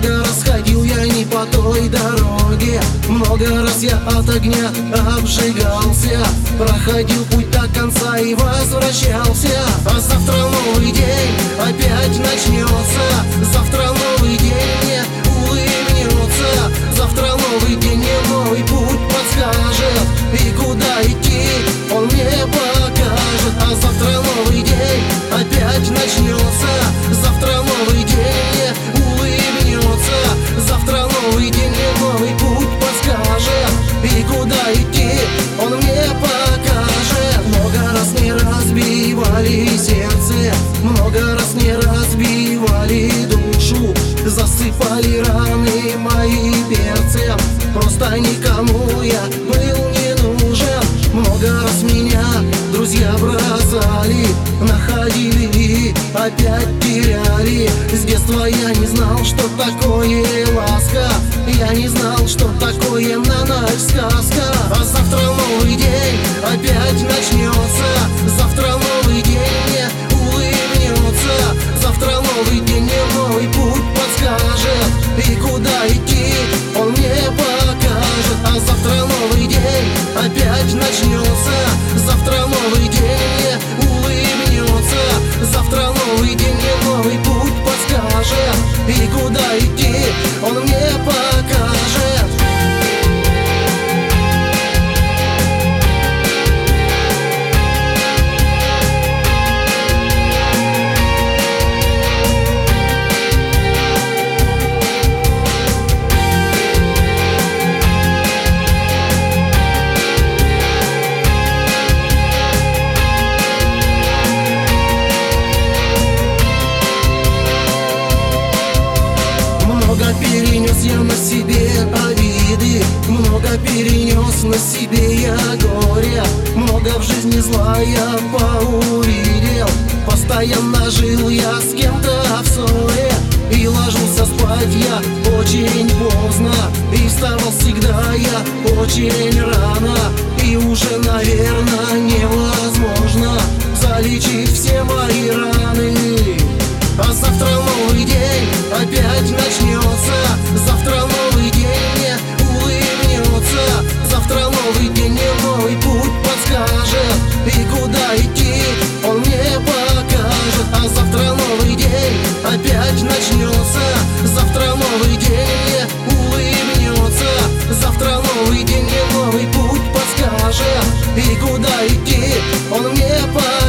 Много раз ходил я не по той дороге, много раз я от огня обжигался, проходил путь до конца и возвращался. А завтра новый день опять начнется, завтра новый день мне улыбнется, завтра новый день мне новый путь подскажет, и куда идти он мне покажет. А завтра новый день опять начнется, завтра новый день мне улыбнется, завтра новый день мне новый путь подскажет, и куда идти он мне покажет. Много раз не разбивали сердце, много раз не разбивали душу, засыпали раны мои перцем, просто никому я был не нужен. Много раз меня друзья бросали, находили и опять теряли. С детства я не знал, что такое ласка, я не знал, что такое на ночь сказка. А завтра новый день опять начнется, завтра новый день мне улыбнется, завтра новый день мне новый путь подскажет, и куда идти он мне покажет. А завтра новый день опять начнется, завтра новый день мне улыбнется, завтра новый день мне новый путь подскажет, и куда идти он мне покажет. Перенес я на себе обиды, много перенес на себе я горя, много в жизни зла я поувидел, постоянно жил я с кем-то в ссоре, и ложился спать я очень поздно, и вставал всегда я очень рано, и уже, наверное, невозможно залечить все мои раны. А завтра новый день опять начнется, завтра новый день мне улыбнется, завтра новый день мне новый путь подскажет, и куда идти он мне покажет. А завтра новый день опять начнется, завтра новый день мне улыбнется, завтра новый день мне новый путь подскажет, и куда идти он мне покажет.